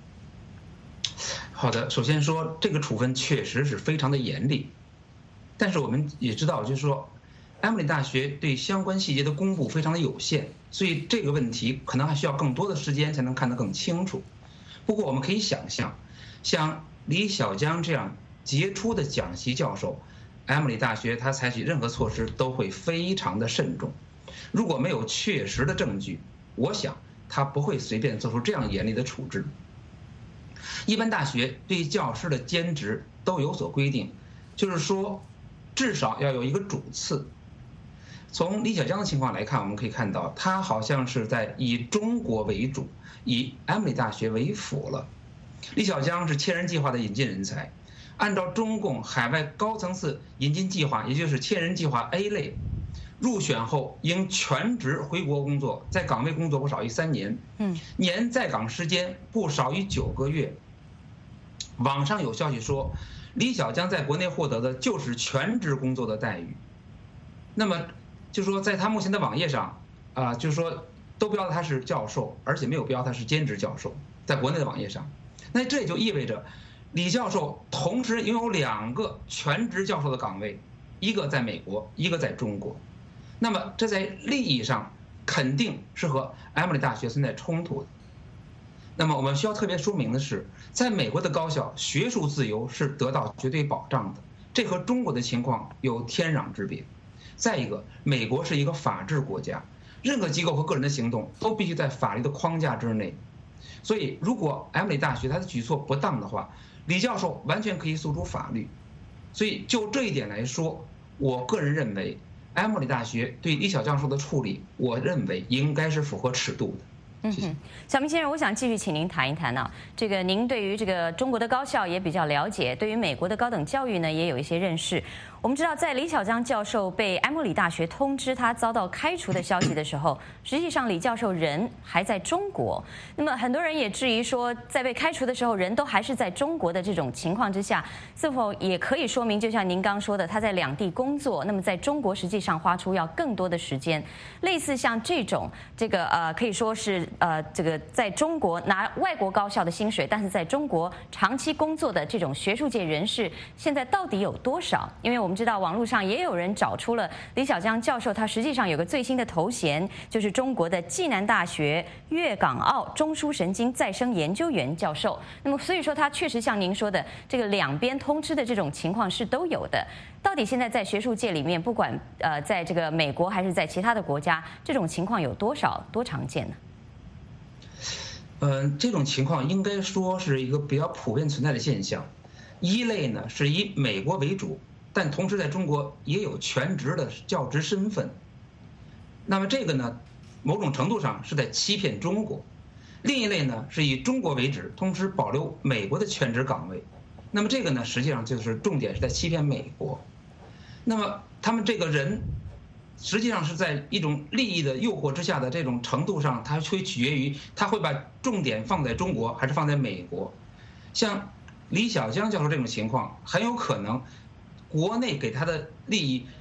好的，首先说这个处分确实是非常的严厉，但是我们也知道，就是说埃默里大学对相关细节的公布非常的有限，所以这个问题可能还需要更多的时间才能看得更清楚。不过我们可以想象，像李小江这样杰出的讲席教授，埃默里大学他采取任何措施都会非常的慎重。如果没有确实的证据，我想他不会随便做出这样严厉的处置。一般大学对教师的兼职都有所规定，就是说至少要有一个主次。从李小江的情况来看，我们可以看到他好像是在以中国为主，以埃默里大学为辅了。李小江是千人计划的引进人才，按照中共海外高层次引进计划，也就是千人计划 A 类，入选后应全职回国工作，在岗位工作不少于三年，嗯，年在岗时间不少于九个月。网上有消息说，李小江在国内获得的就是全职工作的待遇。那么，就说在他目前的网页上，啊、呃，就是说都标他是教授，而且没有标他是兼职教授，在国内的网页上。那这也就意味着，李教授同时拥有两个全职教授的岗位，一个在美国，一个在中国。那么这在利益上肯定是和埃默里大学存在冲突的。那么我们需要特别说明的是，在美国的高校，学术自由是得到绝对保障的，这和中国的情况有天壤之别。再一个，美国是一个法治国家，任何机构和个人的行动都必须在法律的框架之内。所以，如果埃默里大学它的举措不当的话，李教授完全可以诉诸法律。所以就这一点来说，我个人认为，埃默里大学对李小江教授的处理，我认为应该是符合尺度的。 嗯哼，小明先生，我想继续请您谈一谈呢、啊。这个您对于这个中国的高校也比较了解，对于美国的高等教育呢也有一些认识。我们知道，在李小江教授被埃默里大学通知他遭到开除的消息的时候，实际上李教授人还在中国。那么很多人也质疑说，在被开除的时候，人都还是在中国的这种情况之下，是否也可以说明，就像您刚说的，他在两地工作，那么在中国实际上花出要更多的时间。类似像这种，这个呃，可以说是呃，这个在中国拿外国高校的薪水，但是在中国长期工作的这种学术界人士，现在到底有多少？因为我们知道网络上也有人找出了李小江教授，他实际上有个最新的头衔，就是中国的暨南大学粤港澳中枢神经再生研究员教授。那么所以说，他确实像您说的，这个两边通知的这种情况是都有的。到底现在在学术界里面，不管呃在这个美国还是在其他的国家，这种情况有多少多常见呢？ 嗯、呃，这种情况应该说是一个比较普遍存在的现象。一类呢是以美国为主，但同时在中国也有全职的教职身份。那么这个呢，某种程度上是在欺骗中国。另一类呢是以中国为旨，同时保留美国的全职岗位。那么这个呢，实际上就是重点是在欺骗美国。那么他们这个人，实际上是在一种利益的诱惑之下的这种程度上，它会取决于他会把重点放在中国还是放在美国。像李小江教授这种情况，很有可能国内给他的利益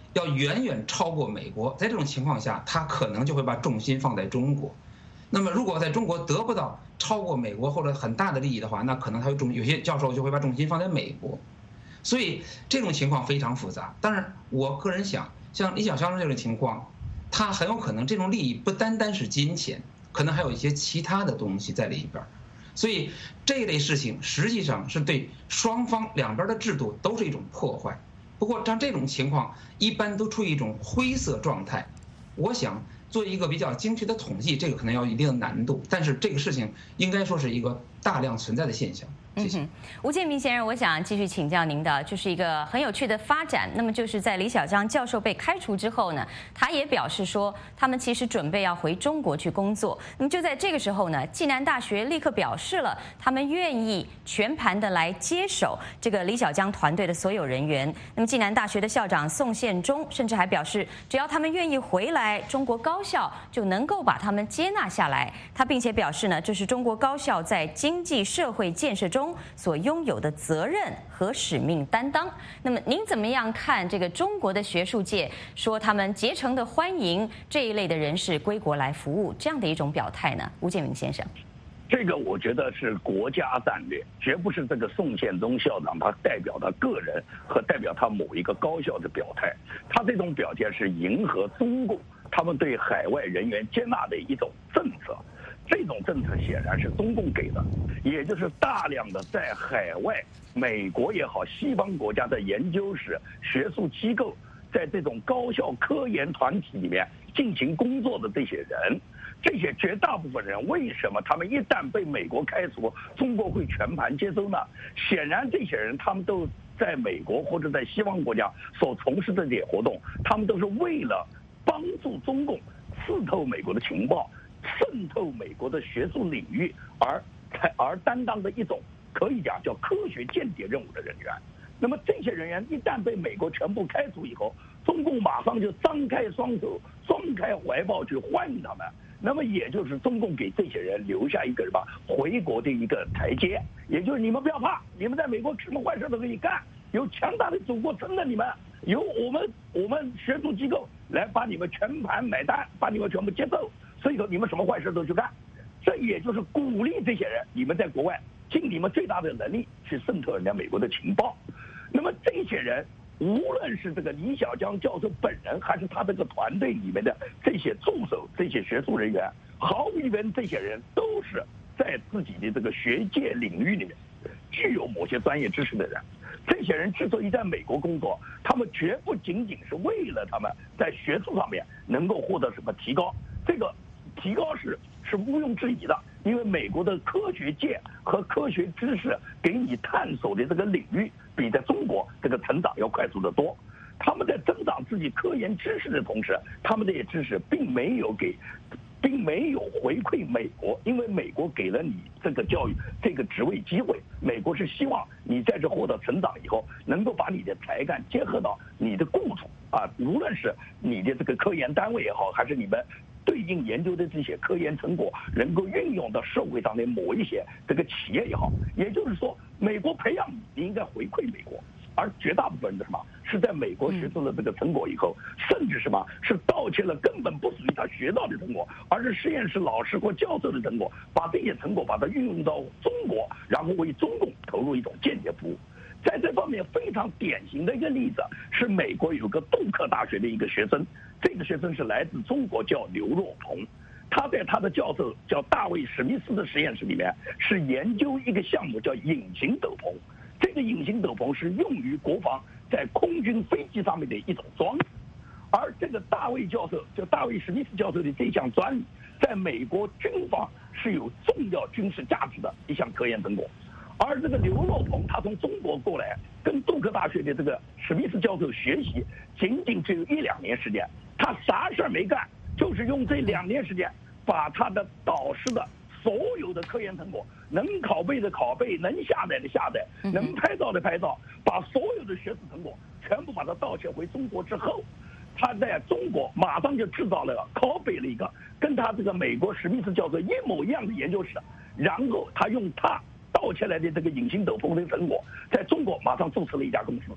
要远远超过美国。在这种情况下，他可能就会把重心放在中国。那么，如果在中国得不到超过美国或者很大的利益的话，那可能他有重有些教授就会把重心放在美国。所以这种情况非常复杂。当然，我个人想，像李小江这种情况，他很有可能这种利益不单单是金钱，可能还有一些其他的东西在里边。所以这类事情实际上是对双方两边的制度都是一种破坏。不过像这种情况一般都处于一种灰色状态。我想做一个比较精确的统计，这个可能要有一定的难度，但是这个事情应该说是一个大量存在的现象。谢谢。 嗯、吴建民先生，我想继续请教您的，就是一个很有趣的发展。那么就是在李小江教授被开除之后呢，他也表示说，他们其实准备要回中国去工作。那么就在这个时候呢，暨南大学立刻表示了，他们愿意全盘的来接手这个李小江团队的所有人员。那么暨南大学的校长宋宪忠甚至还表示，只要他们愿意回来，中国高校就能够把他们接纳下来。他并且表示呢，这是中国高校在经济社会建设中所拥有的责任和使命担当。那么您怎么样看这个中国的学术界说他们竭诚的欢迎这一类的人士归国来服务这样的一种表态呢？吴建民先生， 这个我觉得是国家战略，绝不是这个宋宪忠校长他代表他个人和代表他某一个高校的表态。他这种表现是迎合中共他们对海外人员接纳的一种政策。这种政策显然是中共给的，也就是大量的在海外，美国也好，西方国家的研究室、学术机构，在这种高校科研团体里面进行工作的这些人，这些绝大部分人，为什么他们一旦被美国开除，中国会全盘接收呢？显然，这些人他们都在美国或者在西方国家所从事的这些活动，他们都是为了帮助中共刺透美国的情报，渗透美国的学术领域而而担当的一种可以讲叫科学间谍任务的人员。那么这些人员一旦被美国全部开除以后，中共马上就张开双手、张开怀抱去欢迎他们。那么也就是中共给这些人留下一个什么回国的一个台阶，也就是你们不要怕，你们在美国什么坏事都可以干，有强大的祖国撑着你们，由我们我们学术机构来把你们全盘买单，把你们全部接受。所以说你们什么坏事都去干，这也就是鼓励这些人，你们在国外尽你们最大的能力去渗透人家美国的情报。那么这些人，无论是这个李小江教授本人，还是他这个团队里面的这些助手、这些学术人员，毫无疑问，这些人都是在自己的这个学界领域里面具有某些专业知识的人。这些人之所以在美国工作，他们绝不仅仅是为了他们在学术上面能够获得什么提高，这个提高是是毋庸置疑的，因为美国的科学界和科学知识给你探索的这个领域，比在中国这个成长要快速得多。他们在增长自己科研知识的同时，他们这些知识并没有给，并没有回馈美国，因为美国给了你这个教育这个职位机会，美国是希望你在这获得成长以后，能够把你的才干结合到你的雇主啊，无论是你的这个科研单位也好，还是你们对应研究的这些科研成果能够运用到社会上的某一些这个企业也好，也就是说，美国培养你，你应该回馈美国。而绝大部分人的什么是在美国学出了这个成果以后，甚至什么是盗窃了根本不属于他学到的成果，而是实验室老师或教授的成果，把这些成果把它运用到中国，然后为中共投入一种间接服务。在这方面非常典型的一个例子是美国有个杜克大学的一个学生，这个学生是来自中国，叫刘若鹏。他在他的教授叫大卫史密斯的实验室里面是研究一个项目叫隐形斗篷。这个隐形斗篷是用于国防在空军飞机上面的一种装置，而这个大卫教授，就大卫史密斯教授的这项专利，在美国军方是有重要军事价值的一项科研成果。而这个刘若鹏，他从中国过来，跟杜克大学的这个史密斯教授学习，仅仅只有一两年时间，他啥事儿没干，就是用这两年时间，把他的导师的所有的科研成果，能拷贝的拷贝，能下载的下载，能拍照的拍照，把所有的学术成果全部把它盗窃回中国之后，他在中国马上就制造了拷贝了一个跟他这个美国史密斯教授一模一样的研究室，然后他用他盗窃来的这个隐形斗篷的成果，在中国马上注册了一家公司。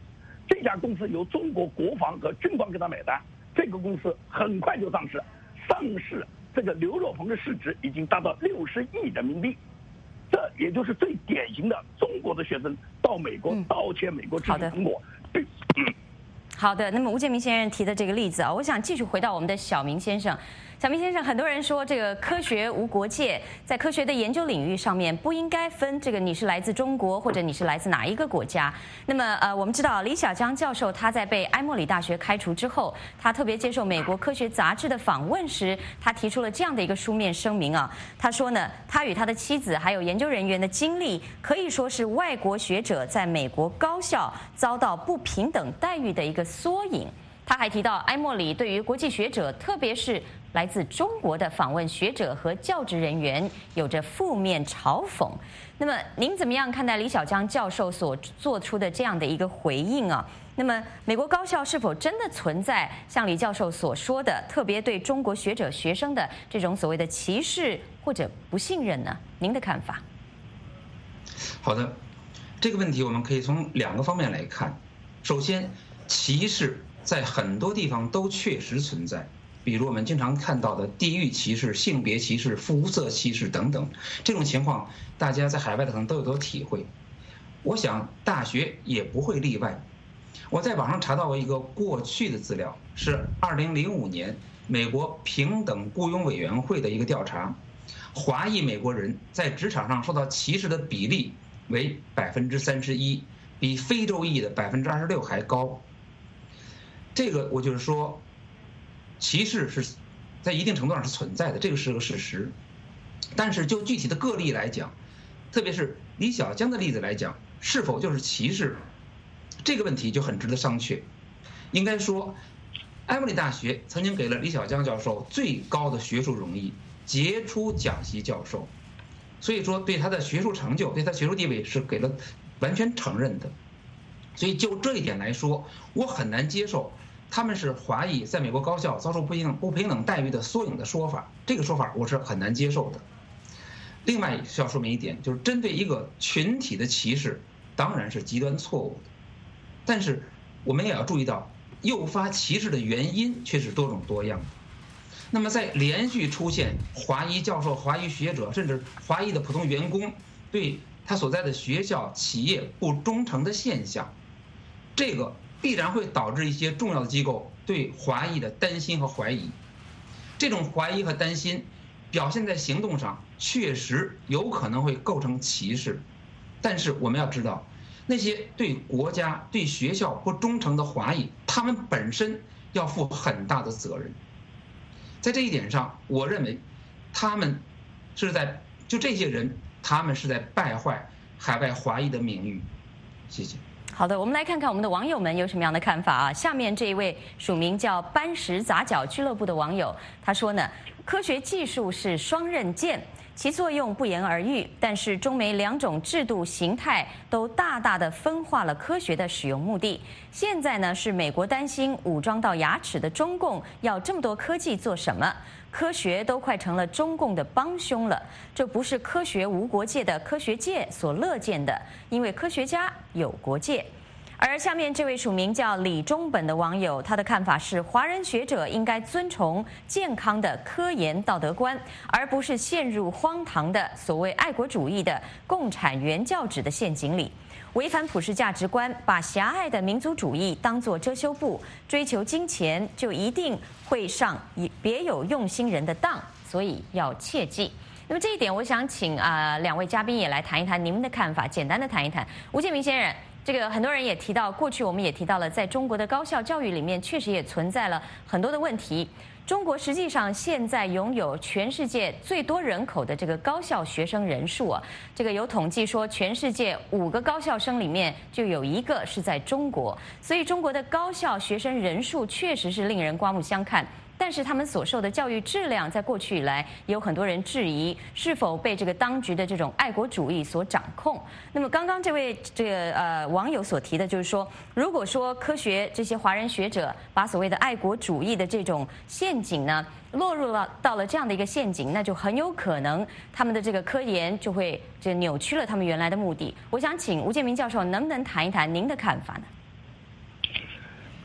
这家公司由中国国防和军方给他买单，这个公司很快就上市，上市这个刘若鹏的市值已经达到六十亿人民币，这也就是最典型的中国的学生到美国盗窃美国知识成果。嗯， 好的，那么吴建民先生提的这个例子啊，我想继续回到我们的小明先生。小明先生，很多人说这个科学无国界，在科学的研究领域上面不应该分这个你是来自中国或者你是来自哪一个国家。那么呃，我们知道李小江教授他在被埃默里大学开除之后，他特别接受美国科学杂志的访问时，他提出了这样的一个书面声明啊，他说呢，他与他的妻子还有研究人员的经历可以说是外国学者在美国高校遭到不平等待遇的一个缩影。他还提到，埃默里对于国际学者，特别是来自中国的访问学者和教职人员，有着负面嘲讽。那么，您怎么样看待李小江教授所做出的这样的一个回应啊？那么，美国高校是否真的存在像李教授所说的，特别对中国学者学生的这种所谓的歧视或者不信任呢？您的看法？ 好的，这个问题我们可以从两个方面来看。首先，歧视在很多地方都确实存在，比如我们经常看到的地域歧视、性别歧视、肤色歧视等等，这种情况大家在海外的可能都有所体会。我想大学也不会例外。我在网上查到过一个过去的资料，是二零零五年美国平等雇佣委员会的一个调查，华裔美国人在职场上受到歧视的比例为百分之三十一，比非洲裔的百分之二十六还高。这个我就是说，歧视是在一定程度上是存在的，这个是个事实。但是就具体的个例来讲，特别是李小江的例子来讲，是否就是歧视，这个问题就很值得商榷。应该说，埃默里大学曾经给了李小江教授最高的学术荣誉——杰出讲席教授，所以说对他的学术成就、对他学术地位是给了完全承认的。所以就这一点来说，我很难接受他们是华裔在美国高校遭受不平不平等待遇的缩影的说法，这个说法我是很难接受的。另外需要说明一点，就是针对一个群体的歧视当然是极端错误的，但是我们也要注意到，诱发歧视的原因却是多种多样的。那么在连续出现华裔教授、华裔学者甚至华裔的普通员工对他所在的学校、企业不忠诚的现象，这个必然会导致一些重要的机构对华裔的担心和怀疑。这种怀疑和担心表现在行动上，确实有可能会构成歧视。但是我们要知道，那些对国家、对学校不忠诚的华裔，他们本身要负很大的责任。在这一点上，我认为他们是在就这些人，他们是在败坏海外华裔的名誉。谢谢。 好的，我们来看看我们的网友们有什么样的看法啊？下面这一位署名叫斑石杂角俱乐部的网友，他说呢，科学技术是双刃剑，其作用不言而喻，但是中美两种制度形态都大大的分化了科学的使用目的。现在呢，是美国担心武装到牙齿的中共要这么多科技做什么？科学都快成了中共的帮凶了，这不是科学无国界的科学界所乐见的，因为科学家有国界。而下面这位署名叫李中本的网友，他的看法是，华人学者应该遵从健康的科研道德观，而不是陷入荒唐的所谓爱国主义的共产原教旨的陷阱里。违反普世价值观，把狭隘的民族主义当作遮羞布，追求金钱，就一定会上别有用心人的当，所以要切记。那么这一点，我想请啊、呃、两位嘉宾也来谈一谈您们的看法，简单的谈一谈。吴建民先生，这个很多人也提到，过去我们也提到了，在中国的高校教育里面，确实也存在了很多的问题。中国实际上现在拥有全世界最多人口的这个高校学生人数啊，这个有统计说，全世界五个高校生里面就有一个是在中国，所以中国的高校学生人数确实是令人刮目相看。但是他们所受的教育质量，在过去以来，有很多人质疑是否被这个当局的这种爱国主义所掌控。那么刚刚这位这个呃网友所提的，就是说，如果说科学这些华人学者把所谓的爱国主义的这种陷阱呢，落入了到了这样的一个陷阱，那就很有可能他们的这个科研就会这扭曲了他们原来的目的。我想请吴建民教授能不能谈一谈您的看法呢？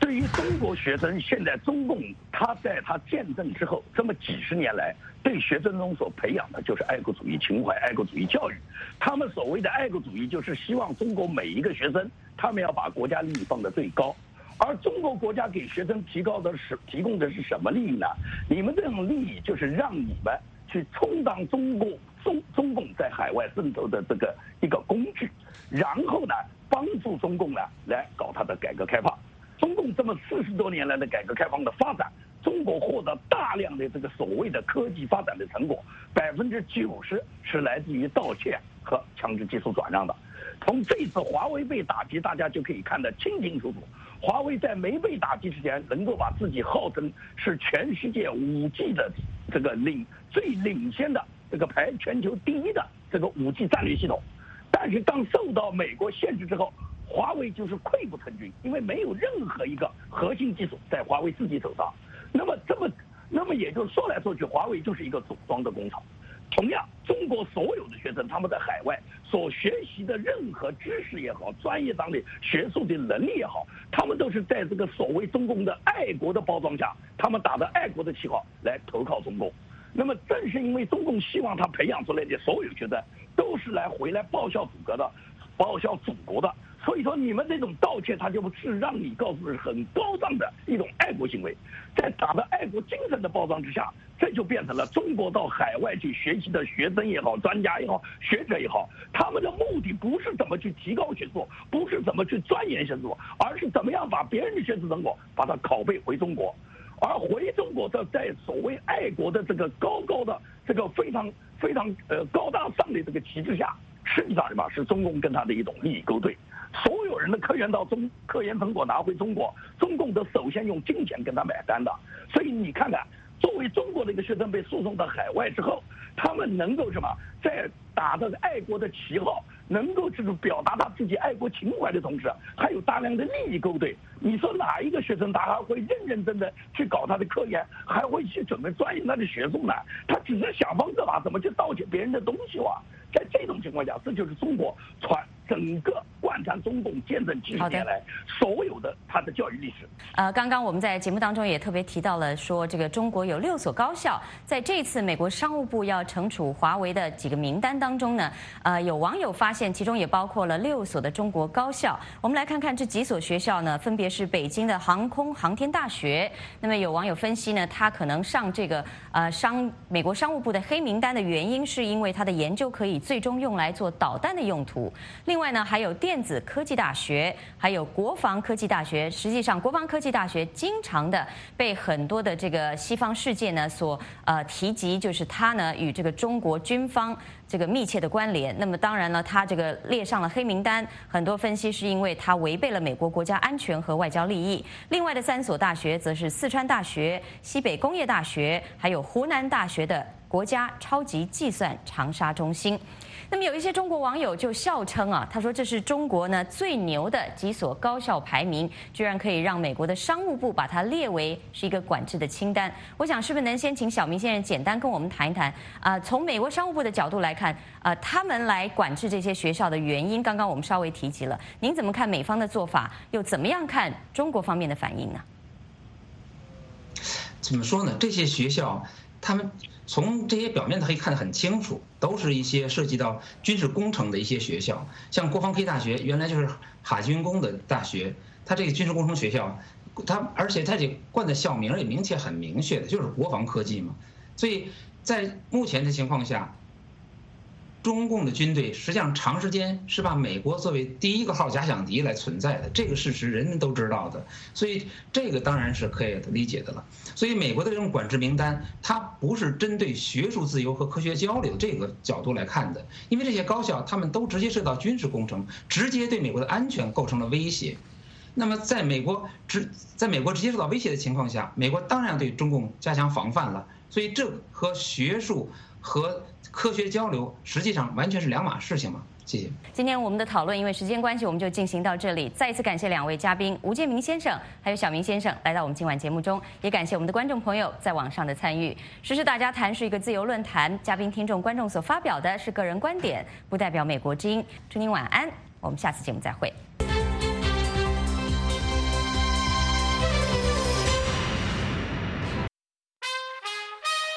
对于中国学生，现在中共他在他建政之后这么几十年来，对学生中所培养的就是爱国主义情怀、爱国主义教育。他们所谓的爱国主义，就是希望中国每一个学生，他们要把国家利益放得最高。而中国国家给学生提高的是提供的是什么利益呢？你们这种利益就是让你们去充当中共中中共在海外渗透的这个一个工具，然后呢，帮助中共呢来搞它的改革开放。中共这么四十多年来的改革开放的发展，中国获得大量的这个所谓的科技发展的成果，百分之九十是来自于盗窃和强制技术转让的。从这次华为被打击，大家就可以看得清清楚楚。华为在没被打击之前，能够把自己号称是全世界 五 G 的这个领最领先的这个排全球第一的这个 五 G 战略系统，但是当受到美国限制之后，华为就是溃不成军，因为没有任何一个核心技术在华为自己手上。那么这么，那么也就是说来说去，华为就是一个组装的工厂。同样，中国所有的学生他们在海外所学习的任何知识也好，专业上的学术的能力也好，他们都是在这个所谓中共的爱国的包装下，他们打着爱国的旗号来投靠中共。那么正是因为中共希望他培养出来的所有学生都是来回来报效祖国的，报效祖国的。所以说，你们这种盗窃，它就不是让你告诉是很高尚的一种爱国行为，在打着爱国精神的包装之下，这就变成了中国到海外去学习的学生也好，专家也好，学者也好，他们的目的不是怎么去提高学术，不是怎么去钻研学术，而是怎么样把别人的学术成果把它拷贝回中国。而回中国的在所谓爱国的这个高高的这个非常非常呃高大上的这个旗帜下，实际上什么是中共跟他的一种利益勾兑。所有人的科研到中科研成果拿回中国，中共都首先用金钱跟他买单的。所以你看看，作为中国的一个学生被诉讼到海外之后，他们能够什么，在打着爱国的旗号，能够就是表达他自己爱国情怀的同时，还有大量的利益勾兑。你说哪一个学生他还会认认真真去搞他的科研，还会去准备钻研他的学术呢？他只是想方设法怎么去盗窃别人的东西哇！在这种情况下，这就是中国传整个贯穿中共建政几十年来所有的它的教育历史。 呃，刚刚我们在节目当中也特别提到了，说这个中国有六所高校，在这次美国商务部要惩处华为的几个名单当中呢，呃，有网友发现其中也包括了六所的中国高校。我们来看看这几所学校呢，分别是北京的航空航天大学。那么有网友分析呢，他可能上这个呃商美国商务部的黑名单的原因，是因为他的研究可以最终用来做导弹的用途。另外呢，还有电子科技大学，还有国防科技大学。实际上，国防科技大学经常的被很多的这个西方世界呢所呃提及，就是它呢与这个中国军方这个密切的关联。那么当然了，它这个列上了黑名单，很多分析是因为它违背了美国国家安全和外交利益。另外的三所大学则是四川大学、西北工业大学，还有湖南大学的国家超级计算长沙中心。那么有一些中国网友就笑称啊，他说这是中国呢最牛的几所高校排名，居然可以让美国的商务部把它列为是一个管制的清单。我想是不是能先请小明先生简单跟我们谈一谈啊、呃？从美国商务部的角度来看，呃，他们来管制这些学校的原因，刚刚我们稍微提及了，您怎么看美方的做法？又怎么样看中国方面的反应呢？ 怎么说呢？这些学校，他们从这些表面可以看得很清楚，都是一些涉及到军事工程的一些学校。像国防科技大学，原来就是海军工的大学，它这个军事工程学校，它而且它这冠的校名也明确很明确的，就是国防科技嘛。所以在目前的情况下，中共的军队实际上长时间是把美国作为第一个号假想敌来存在的，这个事实人人都知道的，所以这个当然是可以理解的了。所以美国的这种管制名单，它不是针对学术自由和科学交流这个角度来看的，因为这些高校他们都直接涉及到军事工程，直接对美国的安全构成了威胁。那么在美国直在美国直接受到威胁的情况下，美国当然要对中共加强防范了。所以这和学术和科学交流实际上完全是两码事情嘛。谢谢。 今天我们的讨论因为时间关系，我们就进行到这里。再一次感谢两位嘉宾吴建明先生还有小明先生来到我们今晚节目中，也感谢我们的观众朋友在网上的参与。时事大家谈是一个自由论坛，嘉宾、听众、观众所发表的是个人观点，不代表美国之音。祝您晚安，我们下次节目再会。